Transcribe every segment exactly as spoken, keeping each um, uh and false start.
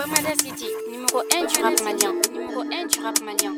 Lomada City, numéro un du rap malien. Numéro un du rap malien.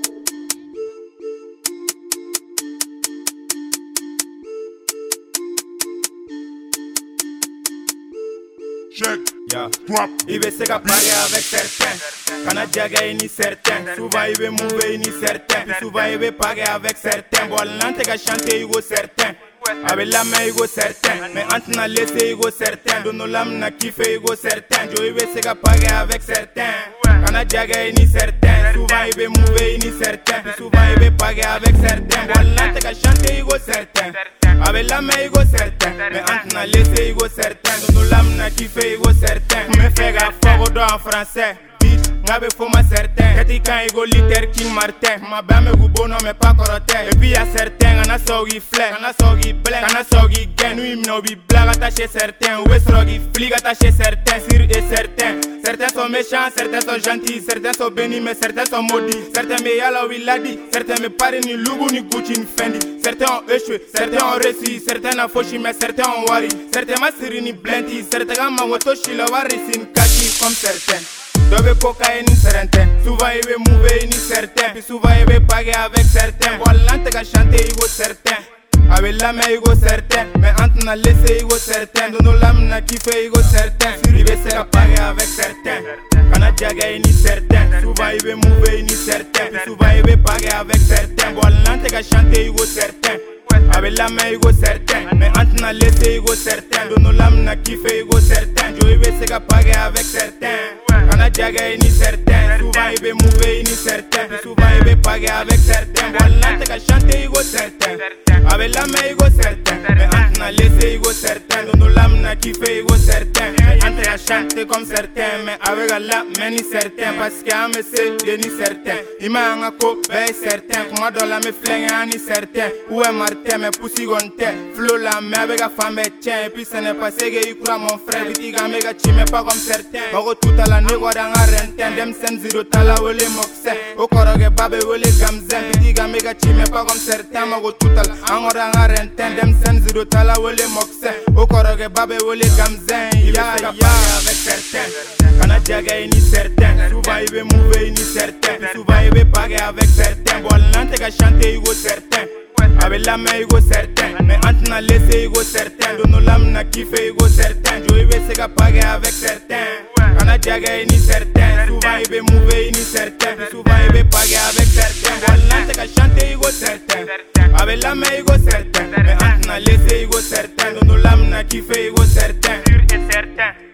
Check, yeah. Drop. Il veut se parler avec certains. Kana Jaga ni certains. Souvent il veut mouver ni certains. Puis souvent il veut parler avec certains. Bon, l'ante ka chanter il certains. Avec la main il certain. Mais entre na laisser il certain. Dono l'âme na kiffer il certain. Jo il veut se parler avec certains. Kana Jaga ni certains. Souvent il veut mouver ni certains. Puis souvent il veut parler avec certains. Bon, l'ante ka chanter il certain. Avec la main il certain. Mais entre na laisser il certain. Dono l'âme na kiffer il certain. Me fait gaffe au dos en français. N'abe foma certain. Kati kan ego liter King Martin. Ma bame gubo non mais pas corotin. Et puis y'a certains, on a sorgi flek, on a sorgi blek, on a sorgi gain. Nous im no bi blague attaché certains. Ou est sorgi flic attaché certains. Sir et certains. Certains sont méchants, certains sont gentils, certains sont bénis, mais certains sont maudits. Certains me yala ou il a dit. Certains me parlent ni Lugu ni Gucci ni Fendi. Certains ont échoué, certains ont réussi, certains ont fauché, mais certains ont wari. Certains ma siri ni blenti, certains gama wotoshi la wari sin kaki comme certains. Dove cocaïne ni certains. Souvent il veut mouver ni certains. Puis souvent il veut parler avec certains. Voilà t'es qu'à chanter il certain. Avec la main il certain. Mais entre na laisser il certain. Dono l'âme na kiffer il certain. Il veut se parler avec certains. Kana Jaga ni certain. Souvent il veut mouver ni certains. Puis souvent il veut parler avec certains. Voilà t'es qu'à chanter il certain. Avec la main il certain. Mais entre na laisser il certain. Dono l'âme na kiffer il certain. Jo il veut se parler avec certains. Kana Jaga ni certain. Souvent il veut mouver ni certain. Puis souvent il veut parler avec certains. Voilà t'es qu'à chanter il certain. Avec la main il certain. Mais entre na laisser il certain. Dono l'âme na kiffer il certain. Entre à chanter comme certains. Mais avec la main ni certain. Parce qu'à me c'est ni certain. Il m'a un co ben certain. Comment dans la me flingue ni certain. Où est Martin mais poussi gonte. Flo la main avec la femme et tient. Et puis ce n'est pas c'est que il croit mon frère. Vitiga méga chi mais pas comme certains. Moro tout à la négo dans un renten. Dem sen zero tala wole mokse. Au koroge babe wole gamzen. Vitiga méga chi mais pas comme certains. Moro tout à la angor dans un renten. Dem sen zero tala wole mokse. Au koroge babe wole gamzen. Ya ya avec certains. Kana Jaga ni certain. Souvent il veut mouver ni certain. Souvent il veut parler avec certains. Bon l'ante ka chanter il certain. Avec la main il certain. Mais entre na laisser il certain. Dono l'âme na kiffer il certain. Jo il veut se parler avec certains. Kana Jaga ni certain. Souvent il veut mouver ni certain. Souvent il veut parler avec certains. Voilà t'es qu'à chanter il certain. Avec la main il certain. Mais entre na laisser il certain. Dono l'âme na kiffer il certain. Sûr et certain.